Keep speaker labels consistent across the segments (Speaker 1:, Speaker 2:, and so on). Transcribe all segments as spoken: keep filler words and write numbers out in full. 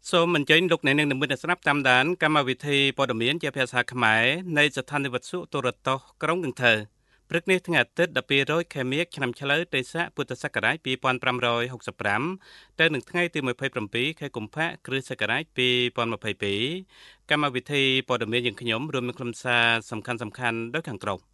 Speaker 1: សូមអញ្ជើញលោកអ្នកនាងនិមិត្តស្រាប់តាមដានកម្មវិធីព័ត៌មានជាភាសាខ្មែរនៃស្ថានីយ៍វិទ្យុទូរទស្សន៍ក្រុងកន្ទើព្រឹកនេះថ្ងៃអាទិត្យដប់ពីររយខែមិញឆ្នាំឆ្លូវទេស័កពុទ្ធសករាជពីរពាន់ប្រាំរយហុកសិបប្រាំទៅនឹងថ្ងៃទីยี่สิบเจ็ดខែកុម្ភៈគ្រិស្តសករាជពីរពាន់ยี่สิบสองកម្មវិធីព័ត៌មានយើងខ្ញុំរួមមានខ្លឹមសារសំខាន់សំខាន់ដូចខាងក្រោម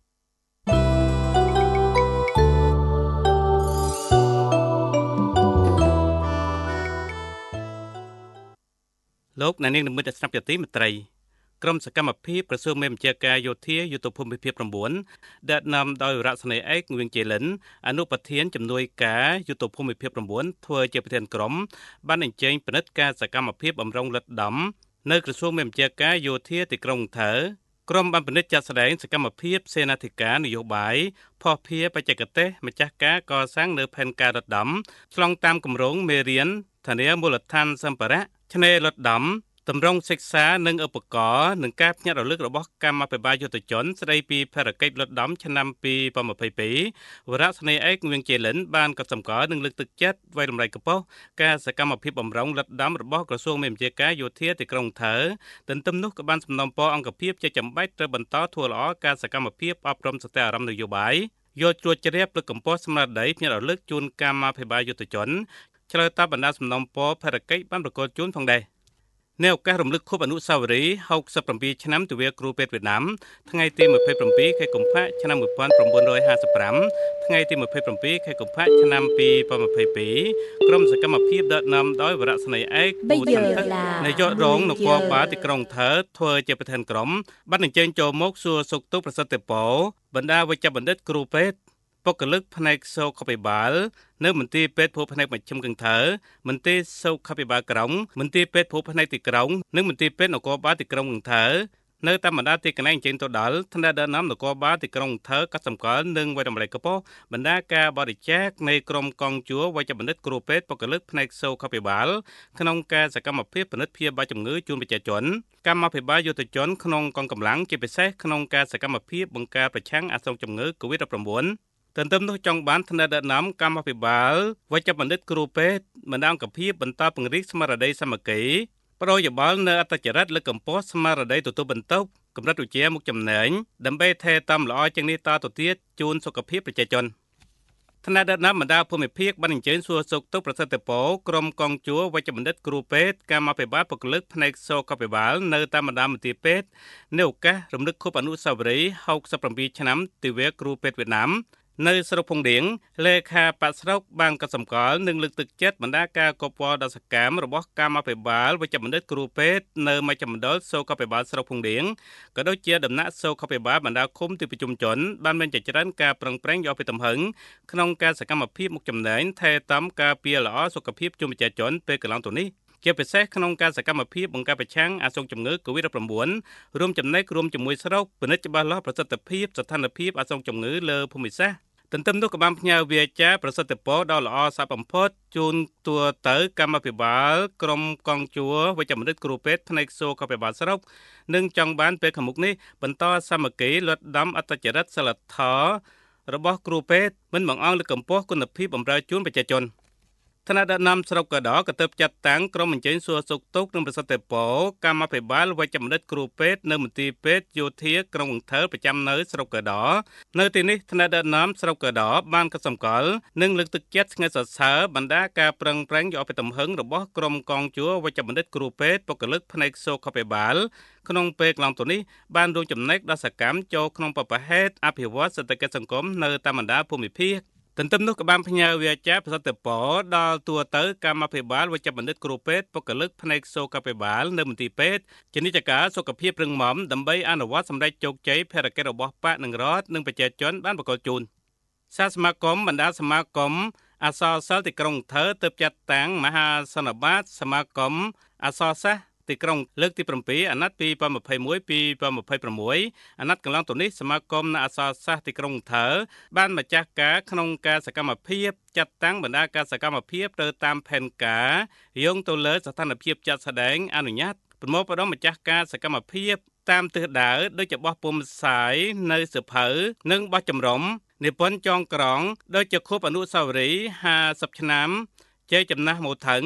Speaker 1: លោកអ្នកនាងនិមិត្តស្រាប់ជាទីមេត្រីក្រុមសកម្មភាពក្រសួងមេបញ្ជាការយោធាយុទ្ធភូមិភាគnineដែលនាំដោយរស្មីឯកងឿងជេលិនអនុប្រធានជំនួយការយុទ្ធភូមិភាគnineធ្វើជាប្រធានក្រុមបានអញ្ជើញពិនិត្យការសកម្មភាពបំរុងលិតដំនៅក្រសួងមេបញ្ជាការយោធាទីក្រុងថើក្រុមបានពិនិត្យចាត់ស្ដែងសកម្មភាពសេនាធិការនយោបាយភស្តុភារបច្ចេកទេសម្ចាស់ការកសាងនៅផែនការលិតដំឆ្លងតាមគម្រោងមេរៀនធានាមូលដ្ឋានសម្ភារៈឆ្នេរលិតដំតម្រង់សិក្សានិងឧបករណ៍នឹងការភ្ញាក់រលឹករបស់កម្មាភិបាលយុទ្ធជនស្ដីពីភារកិច្ចលិតដំឆ្នាំពីរពាន់ยี่สิบสองវរៈស្នេហ៍ឯកងឿងជេលិនបានកត់សម្គាល់និងលើកទឹកចិត្តវាយតម្លៃកម្ពស់ការសកម្មភាពបំរុងលិតដំរបស់ក្រសួងមេបញ្ជាការយោធាទីក្រុងថើទន្ទឹមនោះក៏បានសំណូមពរអង្គភាពជាចាំបាច់ត្រូវបន្តធ្វើល្អការសកម្មភាពអប់រំសតិអារម្មណ៍នយោបាយយកជ្រួតជ្រាបលើកកម្ពស់ស្មារតីភ្ញាក់រលឹកជូនកម្មាភិបាលយុទ្ធជនឆ្លើយតបបណ្ដាសំណូមពរភារកិច្ចបានប្រកល់ជូនផងដែរនៅឱកាសរំលឹកខួបអនុស្សាវរីយ៍ហកសិបเจ็ดឆ្នាំទិវាគ្រូពេទ្យវៀតណាមថ្ងៃទីยี่สิบเจ็ดខែកុម្ភៈឆ្នាំnineteen fifty-fiveថ្ងៃទីยี่สิบเจ็ดខែកុម្ភៈឆ្នាំtwo thousand twenty-twoក្រុមសកម្មភាពដឹកនាំដោយវរៈស្នេហ៍ឯកពូថនទឹកនាយករងនគរបាលទីក្រុងថើធ្វើជាប្រធានក្រុមបានអញ្ជើញចូលមកសួរសុខទុក្ខប្រសិទ្ធពរបណ្ដាវេជ្ជបណ្ឌិតគ្រូពេទ្យបុគ្គលិកផ្នែកសុខាភិបាលនៅមន្ទីរពេទ្យភូមិផ្នែកមជ្ឈិមកង្ថើមន្ទីរសុខាភិបាលក្រុងមន្ទីរពេទ្យភូមិផ្នែកទីក្រុងនិងមន្ទីរពេទ្យនគរបាលទីក្រុងកង្ថើនៅតាមបណ្ដាទីកន្លែងអញ្ជើញទៅដល់ថ្នាក់ដឹកនាំនគរបាលទីក្រុងកង្ថើក៏សម្គាល់នឹងវាយតម្លៃកម្ពស់បណ្ដាការបរិច្ចាគនៃក្រុមកងជួរវេជ្ជបណ្ឌិតគ្រូពេទ្យបុគ្គលិកផ្នែកសុខាភិបាលក្នុងការសកម្មភាពពិនិត្យព្យាបាលជំងឺជូនប្រជាជនកម្មាភិបាលយុទ្ធជនក្នុងកងកម្លាំងជាពិសេសក្នុងការសកម្មភាពបង្ការប្រឆាំងអាសន្នជំងឺ កូវីដ-19ទន្ទឹមនោះចង់បានថ្នាក់ដឹកនាំកម្មាភិបាលវេជ្ជបណ្ឌិតគ្រូពេទ្យបណ្ដាអង្គភាពបន្តពង្រីកស្មារតីសាមគ្គីប្រយោបល់នៅអត្តចរិតលើកកម្ពស់ស្មារតីទទួលបន្ទុកកម្រិតវិជ្ជាមុខចំណេញដើម្បីថែទាំល្អជាងនេះតទៅទៀតជូនសុខភាពប្រជាជនថ្នាក់ដឹកនាំបណ្ដាភូមិភាគបានអញ្ជើញសួរសុខទុក្ខប្រសិទ្ធពរក្រុមកងជួរវេជ្ជបណ្ឌិតគ្រូពេទ្យកម្មាភិបាលបុគ្គលិកផ្នែកសុខាភិបាលនៅតាមបណ្ដាមន្ទីរពេទ្យនៅឱកាសរំលឹកខួបអនុស្សាវរីយ៍ហកសិបเจ็ดឆ្នាំទិវាគ្រូពេទ្យវៀតណាមនៅស្រុកភុងរៀងលេខាបក្សស្រុកបានកត់សម្គាល់និងលើកទឹកចិត្តបណ្ដាការកពដល់សកម្មរបស់កម្មាភិបាលវេជ្ជបណ្ឌិតគ្រូពេទ្យនៅមជ្ឈមណ្ឌលសុខាភិបាលស្រុកភុងរៀងក៏ដូចជាដំណាក់សុខាភិបាលបណ្ដាឃុំទីប្រជុំជនបានមានជាច្រើនការប្រឹងប្រែងយកពីទំហឹងក្នុងការសកម្មភាពមុខចំណេញថែទាំការពារល្អសុខភាពជុំប្រជាជនពេលកន្លងទៅនេះជាពិសេសក្នុងការសកម្មភាពបង្ការប្រឆាំងអាសន្នជំងឺ កូវីដ-19 រួមចំណែករួមជាមួយស្រុកពិនិត្យច្បាស់លាស់ប្រសិទ្ធភាពស្ថានភាពអាសន្នជំងឺលើភូមិសាស្ត្រទន្ទឹមនោះក៏បានផ្ញើវាចាប្រសិទ្ធពរដ៏ល្អសាបំផុតជូនតួទៅកម្មាភិបាលក្រុមកងជួរវេជ្ជបណ្ឌិតគ្រូពេទ្យផ្នែកសុខាភិបាលស្រុកនិងចង់បានពេលខាងមុខនេះបន្តសាមគ្គីលត់ដំអត្តចរិតសិលធម៌របស់គ្រូពេទ្យមិនបង្អង់លើកម្ពស់គុណភាពបម្រើជូនប្រជាជនថ្នាក់ដឹកនាំស្រុកកដោក៏ទើបចាត់តាំងក្រុមអញ្ជើញសួរសុខទុក្ខនិងប្រសិទ្ធពរកម្មាភិបាលវេជ្ជបណ្ឌិតគ្រូពេទ្យនៅមន្ទីរពេទ្យយោធាក្រុងកង្ថើប្រចាំនៅស្រុកកដោនៅទីនេះថ្នាក់ដឹកនាំស្រុកកដោបានកត់សម្គាល់និងលើកទឹកចិត្តស្នើសរសើរបណ្ដាការប្រឹងប្រែងយកពីទំហឹងរបស់ក្រុមកងជួរវេជ្ជបណ្ឌិតគ្រូពេទ្យបុគ្គលិកផ្នែកសុខាភិបាលក្នុងពេលកន្លងទៅនេះបានរួមចំណែកដល់សកម្មចូលក្នុងបព្វហេតុអភិវឌ្ឍសេដ្ឋកិច្ចសង្គមនៅតាមបណ្ដាភូមិភាគទន្ទឹមនោះក៏បានផ្ញើវាចាប្រសិទ្ធពរដល់តួទៅកម្មាភិបាលវេជ្ជបណ្ឌិតគ្រូពេទ្យបុគ្គលិកផ្នែកសុខាភិបាលនៅមន្ទីរពេទ្យជានិច្ចកាលសុខភាពរឹងមាំដើម្បីអនុវត្តសម្រេចជោគជ័យភារកិច្ចរបស់បកនិងរដ្ឋនិងប្រជាជនបានប្រកល់ជូនសាសមាគមបណ្ដាសមាគមអសរសិល្ប៍ទីក្រុងថើទើបចាត់តាំងមហាសន្និបាតសមាគមអសរសាស្ត្រទីក្រុងលើកទីsevenអាណត្តិtwo thousand twenty-one two thousand twenty-sixអាណត្តិកន្លងទៅនេះសមាគមអ្នកអក្សរសាស្ត្រទីក្រុងថើបានម្ចាស់ការក្នុងការសកម្មភាពចាត់តាំងបណ្ដាការសកម្មភាពទៅតាមផែនការយោងទៅលើស្ថានភាពចាត់ស្ដែងអនុញ្ញាតប្រមូលផ្ដុំម្ចាស់ការសកម្មភាពតាមទិសដៅដូចជាបោះពុម្ពផ្សាយនៅសិភៅនិងបោះចម្រុំនិពន្ធចងក្រងដូចជាខួបអនុស្សាវរីយ៍fiftyឆ្នាំជ័យចំណាស់មោថឹង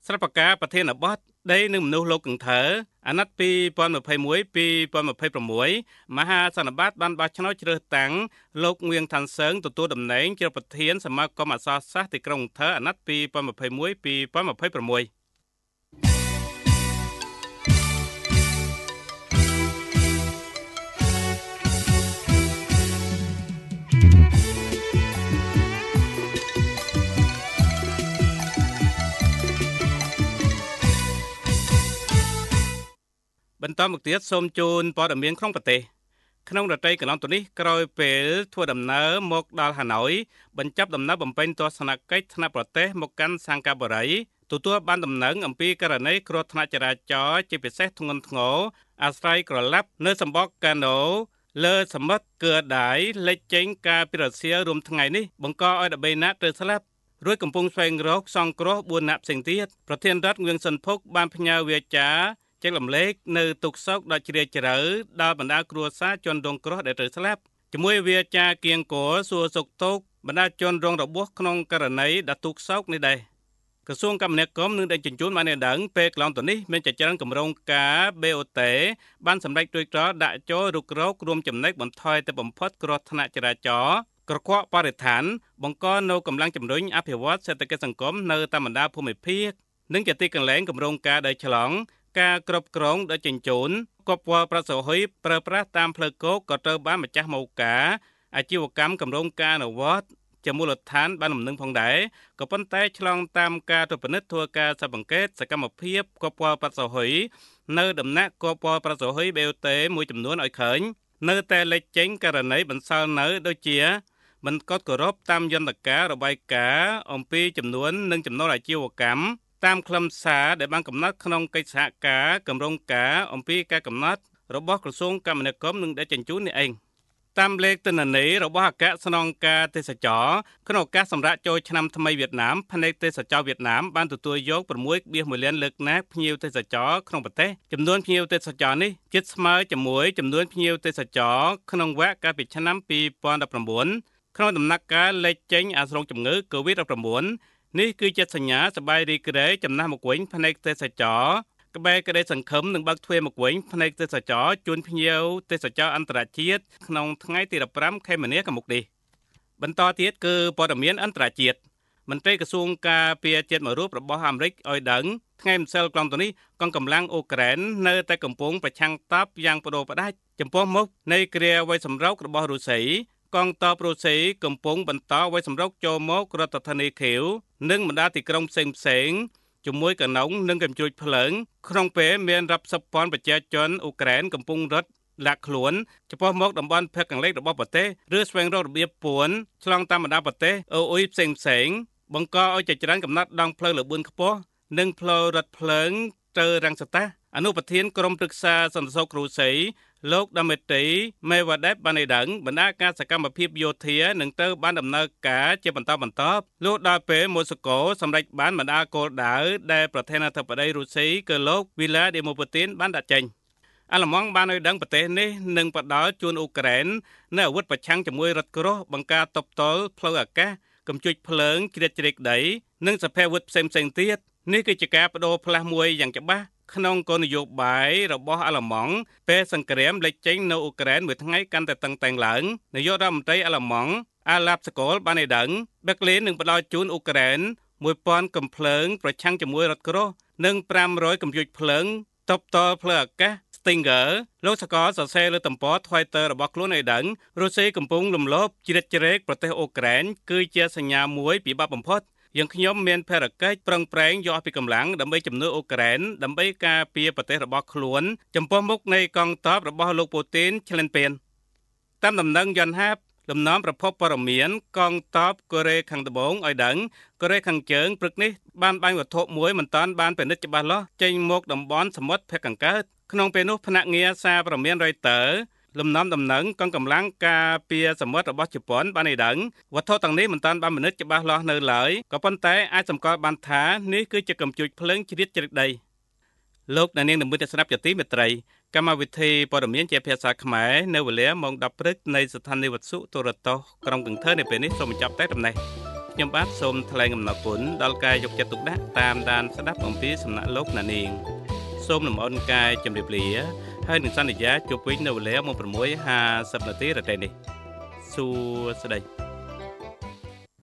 Speaker 1: ស្រាប់ការប្រធានបទដីនឹងមនុស្សលោកកង្ធើអាណត្តិពីរnghìnยี่สิบเอ็ด ពីរnghìnยี่สิบหกមហាសន្និបាតបានបោះឆ្នោតជ្រើសតាំងលោកងៀងថាន់សឹងទទួលតំណែងជាប្រធានសមាគមអក្សរសាស្ត្រទីក្រុងកង្ធើអាណត្តិពីរnghìnยี่สิบเอ็ด ពីរnghìnยี่สิบหกបន្តមកទៀតសូមជូនព័ត៌មានក្នុងប្រទេសក្នុងរត្រីកន្លងទៅនេះក្រោយពេលធ្វើដំណើរមកដល់ហាណូយបញ្ចប់ដំណើរបំពេញទស្សនកិច្ចថ្នាក់ប្រទេសមកកាន់សាំងកាបូរីទទួលបានដំណឹងអំពីករណីគ្រោះថ្នាក់ចរាចរណ៍ជាពិសេសធ្ងន់ធ្ងរអាស្រ័យក្រឡាប់នៅសម្បកកាណូលើសមុទ្រគឺដៃលេចចេញការពីរសៀលរួមថ្ងៃនេះបង្កឲ្យដបីណាក់ត្រូវស្លាប់រួចកំពុងស្វែងរកសង្គ្រោះបួននាក់ផ្សេងទៀតប្រធានរដ្ឋងឿងសុនភុកបានផ្ញើវាចាចែករំលែកនៅទុកសោកដ៏ជ្រាលជ្រៅដល់បណ្ដាគ្រួសារជនរងគ្រោះដែលត្រូវស្លាប់ជាមួយវាចាគៀងគរសួរសុខទុក្ខបណ្ដាជនរងរបួសក្នុងករណីដែលទុកសោកនេះដែរក្រសួងគមនាគមន៍នឹងដឹកជញ្ជូនបានដឹងពេលកន្លងទៅនេះមានចច្រើនគម្រោងការ បេ អូ ទី បានសម្រេចរួចរាល់ដាក់ចូលរុករករួមចំណែកបន្ថយទៅបំផុតគ្រោះថ្នាក់ចរាចរណ៍ក្រកកបរិស្ថានបង្កនៅកម្លាំងជំរុញអភិវឌ្ឍសេដ្ឋកិច្ចសង្គមនៅតាមបណ្ដាភូមិភាគនិងជាទីកន្លែងគម្រោងការដែលឆ្លងការគ្រប់គ្រងដឹកជញ្ជូនគប់វល់ប្រសិទ្ធិប្រើប្រាស់តាមផ្លូវគោកក៏ត្រូវបានម្ចាស់ម៉ូការអាជីវកម្មគម្រោងការអនុវត្តជាមូលដ្ឋានបានដំណឹងផងដែរក៏ប៉ុន្តែឆ្លងតាមការត្រួតពិនិត្យធ្វើការសង្កេតសកម្មភាពគប់វល់ប្រសិទ្ធិនៅដំណាក់គប់វល់ប្រសិទ្ធិ បេ អូ ទី មួយចំនួនឲ្យឃើញនៅតែលេចចេញករណីបន្សល់នៅដូចជាមិនកត់គោរពតាមយន្តការរបាយការណ៍អំពីចំនួននិងចំណូលអាជីវកម្មតាមខ្លឹមសារដែលបានកំណត់ក្នុងកិច្ចសហការគម្រោងការអំពីការកំណត់របស់ក្រសួងគមនាគមន៍និងដឹកជញ្ជូននេះឯងតាមលេខទិន្នន័យរបស់អគ្គស្នងការទេសចរក្នុងឱកាសសម្រាប់ចូលឆ្នាំថ្មីវៀតណាមផ្នែកទេសចរវៀតណាមបានទទួលយក 6.1 លានលើកណាភ្ញៀវទេសចរក្នុងប្រទេសចំនួនភ្ញៀវទេសចរនេះជិតស្មើជាមួយចំនួនភ្ញៀវទេសចរក្នុងវគ្គកាលពីឆ្នាំពីរnghìnដប់ប្រាំបួនក្នុងដំណាក់កាលលេចចេញអាស្រោងជំងឺ កូវីដ ដប់ប្រាំបួននេះគឺជាសញ្ញាសប្បាយរីករាយចំណាស់មកវិញផ្នែកទេសចរក្បែរក្តីសង្ឃឹមនឹងបើកទ្វារមកវិញផ្នែកទេសចរជូនភ្ញៀវទេសចរអន្តរជាតិក្នុងថ្ងៃទីដប់ប្រាំខែមីនាខាងមុខនេះបន្តទៀតគឺព័ត៌មានអន្តរជាតិមន្ត្រីក្រសួងការពារជាតិមួយរូបរបស់អាមេរិកឲ្យដឹងថ្ងៃម្សិលកន្លងទៅនេះកងកម្លាំងអ៊ុក្រែននៅតែកំពុងប្រឆាំងតបយ៉ាងបដូរផ្ដាច់ចំពោះមុខនៃគ្រាវាយសម្រុករបស់រុស្ស៊ីកងទ័ពរុស្ស៊ីកំពុងបន្តវាយសម្រុកចូលមករដ្ឋធានីខៀវនិងបណ្ដាទីក្រុងផ្សេងផ្សេងជាមួយកណុងនិងកំជ្រួចភ្លើងក្នុងពេលមានរាប់សិបពាន់ប្រជាជនអ៊ុក្រែនកំពុងរត់លាក់ខ្លួនចំពោះមកតំបន់ភាគខាងលិចរបស់ប្រទេសឬស្វែងរករបៀបពួនឆ្លងតាមបណ្ដាប្រទេសអូអ៊ុយផ្សេងផ្សេងបង្កឲ្យចច្រើនកំណត់ដងផ្លូវលបឿនខ្ពស់និងផ្លូវរថភ្លើងទៅរង្សតាអនុប្រធានក្រុមប្រឹក្សាសន្តិសុខរុស្ស៊ីលោកដាមេទីមេវ៉ាដេបបានឲ្យដឹងបណ្ដាការសកម្មភាពយោធានឹងទៅបានដំណើរការជាបន្តបន្ទាប់លុះដល់ពេលម៉ូស្កូសម្រេចបានបណ្ដាគោលដៅដែលប្រធានាធិបតីរុស្ស៊ីគឺលោកវីឡាឌីមូពូទីនបានដាក់ចេញអាល្លឺម៉ង់បានឲ្យដឹងប្រទេសនេះនឹងផ្ដល់ជូនអ៊ុក្រែននូវអាវុធប្រឆាំងជាមួយរថគ្រោះបង្ការទប់ទល់ផ្លូវអាកាសកំជុចភ្លើងជ្រៀតជ្រែកដីនិងសភាវុធផ្សេងៗទៀតនេះគឺជាការបដូរផ្លាស់មួយយ៉ាងច្បាស់ក្នុងគោលនយោបាយរបស់អាល្លឺម៉ង់ពេលសង្គ្រាមលេចចេញនៅអ៊ុក្រែនមួយថ្ងៃកាន់តែតឹងតែងឡើងនាយករដ្ឋមន្ត្រីអាល្លឺម៉ង់អាឡាប់សកលបានឲ្យដឹងបេក្លីននឹងផ្ដល់ជូនអ៊ុក្រែនមួយពាន់កំភ្លើងប្រឆាំងជាមួយរថគ្រោះនិងប្រាំរយកំជុចភ្លើងទប់ទល់ផ្លូវអាកាស Stinger លោកសកលសរសេរលើទំព័រ Twitter របស់ខ្លួនឲ្យដឹងរុស្ស៊ីកំពុងលំលោបជ្រៀតជ្រែកប្រទេសអ៊ុក្រែនគឺជាសញ្ញាមួយពិបាកបំផុតយើងខ្ញុំមានភារកិច្ចប្រឹងប្រែងយកអភិកម្លាំងដើម្បីជំនួយអ៊ុក្រែនដើម្បីការពារប្រទេសរបស់ខ្លួនចំពោះមុខនៃកងទ័ពរបស់លោកពូទីនឆ្លិនពៀនតាមដំណឹងយន្តហាបលំនាំប្រភពព័ត៌មានកងទ័ពកូរ៉េខាងត្បូងឲ្យដឹងកូរ៉េខាងជើងព្រឹកនេះបានបាញ់វត្ថុមួយមិនទាន់បានពិនិត្យច្បាស់លាស់ចេញមកតំបន់សមុទ្រភាគខាងកើតក្នុងពេលនោះភ្នាក់ងារសារព័ត៌មាន Reuters លំនាំដំណឹងកងកម្លាំងការពារសមុទ្ររបស់ជប៉ុនបានឲ្យដឹងវត្ថុទាំងនេះមិនទាន់បានពិនិត្យច្បាស់លាស់នៅឡើយក៏ប៉ុន្តែអាចសម្គាល់បានថានេះគឺជាកំជូចភ្លើងជ្រៀតជ្រែកដីលោកអ្នកនាងនឹងមើលទស្សនវិទ្យាមេត្រីកម្មវិធីព័ត៌មានជាភាសាខ្មែរនៅវេលាម៉ោងដប់ព្រឹកនៃស្ថានីយ៍វិទ្យុទូរទស្សន៍ក្រុងកង្ធើនៅពេលនេះសូមបញ្ចប់តែប៉ុណ្ណេះខ្ញុំបាទសូមថ្លែងអំណរគុណដល់ការយកចិត្តទុកដាក់តាមដានស្ដាប់អំពីសំណាក់លោកណានាងសូមលំអរកាយជម្រាបលាហើយនឹងសន្យាជួបវិញនៅវេលាម៉ោង 6:50 នាទីរាត្រីនេះសួស្តី